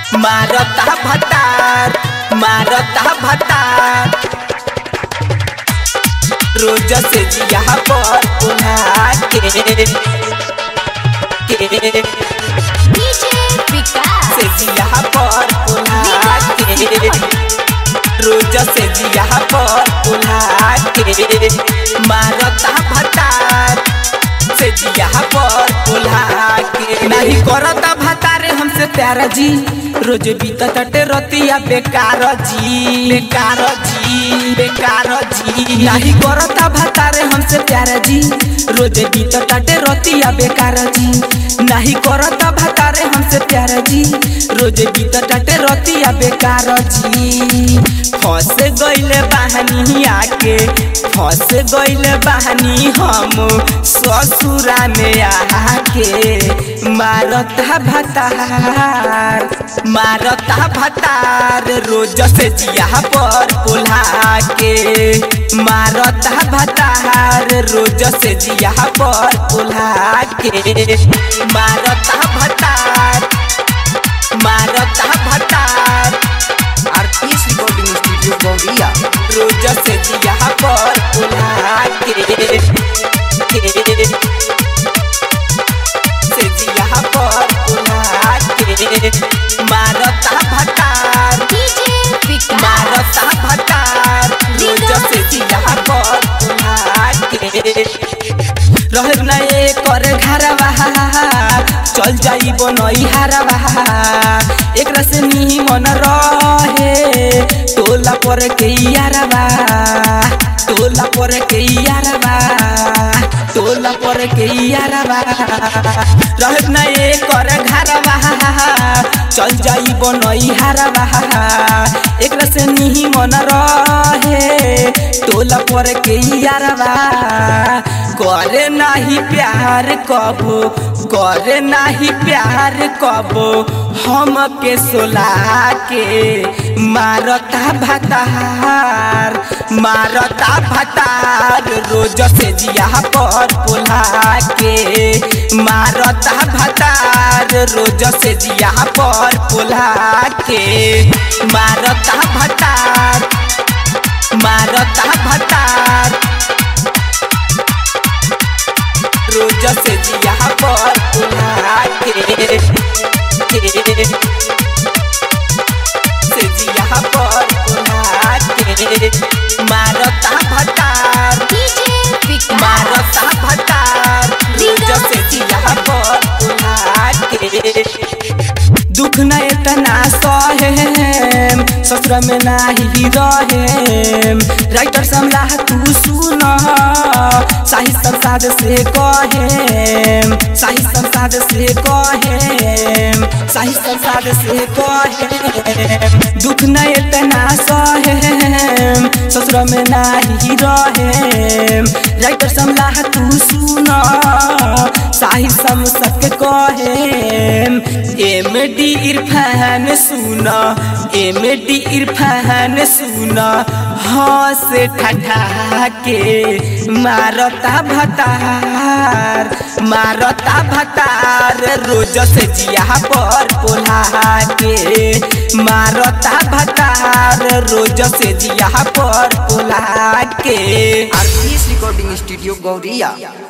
मारता भतार रोज से जिया पर उन्हा के से जिया पर उन्हा के रोज से जिया पर उन्हा के मारता भतार से जिया पर उन्हा के नहीं करता भतारे हमसे प्यारा जी रोज बीता तटे रतिया बेकार जी नहीं करता भतारे हमसे प्यारा जी रोज बीता तटे रतिया बेकार जी नहीं करता भतारे हमसे प्यारा जी रोज बीता तटे रतिया बेकार जी फंस गइले बहानी आके फंस गइले बहानी हम ससुरा में आके मारता भतार रोज से जिया पर उल्हा के मारता भतार रोज से जिया पर उल्हा के मारता भतार आरपीएस रिकॉर्डिंग स्टूडियो गौरिया रोज से जिया पर उल्हा के से जिया पर उल्हा के मारता भतार रोज से जिया पर उल्हा के रह नए कर घरवा चल जाइबो नई हरवा एक से नी मन रहे टोला पर के यारवा रह नए कर घरवा चल जाइबो नई हरवा एक से नी मन रहे टोला पर के यारवा करे नहीं प्यार कबो हम के सोला के मारता भतार रोज से जिया पर पोला के मारता भतार रोज से जिया पर पोला के मारता भतार रोज से जिया पर उन्हा के से जिया पर उन्हा के मारता भतार रोज से जिया पर उन्हा के दुख न इतना सहेम ससुर में नाही रहेम राइटर समला तू सुन साही संसाद से कहेम दुख न इतना सहेम ससुर में नाही रहेम राइटर समला तू सुन साही सम सक कहेम एमडी इरफान सुन हंस ठठा के मारता भतार रोज से जिया पर पोला के मारता भतार रोज से जिया पर पोला के आरपीएस रिकॉर्डिंग स्टूडियो गौरिया।